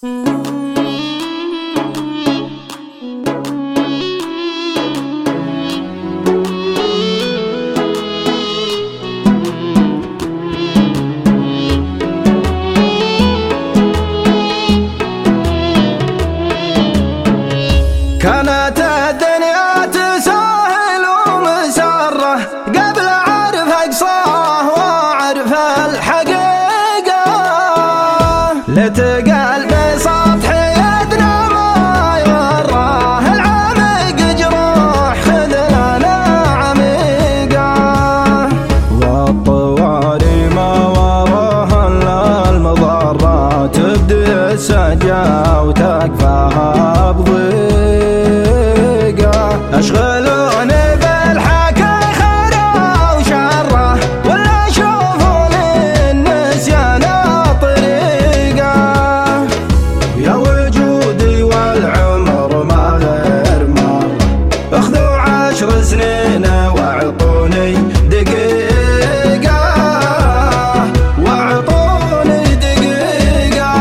كانت الدنيا تسهل ومسره قبل عرف أقصاه وعرف الحقيقة، لتقال بسطح يدنا ما يوراه العمق جروح خذ لنا عميقة، والطواري ما وراها إلا المضرة تبدي السجا وتكفاها بضيق. أشغلوني بالحكي خيره وشره ولا أشوفوا للنسيان طريقة، يا وجودي والعمر ما غير مر اخذوا 10 سنين واعطوني دقيقة، واعطوني دقيقة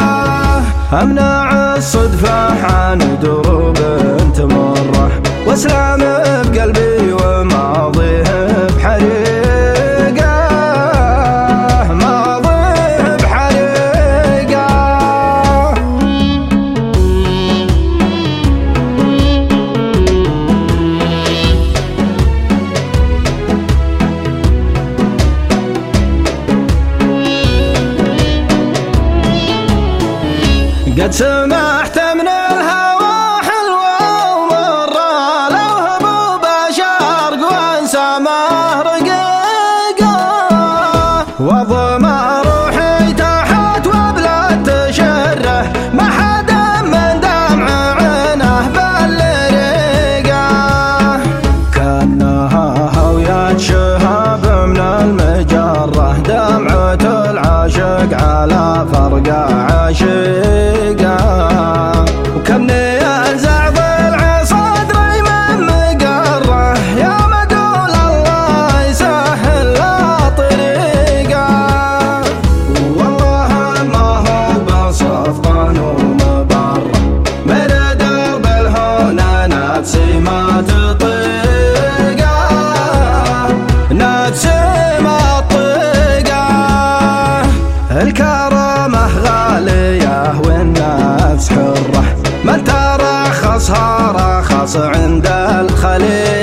أمنع الصدفة عن دروب تمره واسلام بقلبي وماضيه بحريقه، ماضيه بحريقه. قد سمحت من الهوى حلوة ومرة لو هبوب شرق وانسامه رقيقة، واضمى روحي تحت وبلا تشره ما حدا من دمع عينه بالريقة، كأنها هوية شهاب من المجرة دمعة العاشق على فرقة عشيقة، وكمني ينزع ضلع صدري من مقره يا مقول الله يسهل له طريقه، والله ما هو بصفقان ومبره من درب الهنا نفسي ما تطيقه، نفسي ما تطيقه. الكرامة غالية والنفس حرة من ترخصها رخص عند الخليل.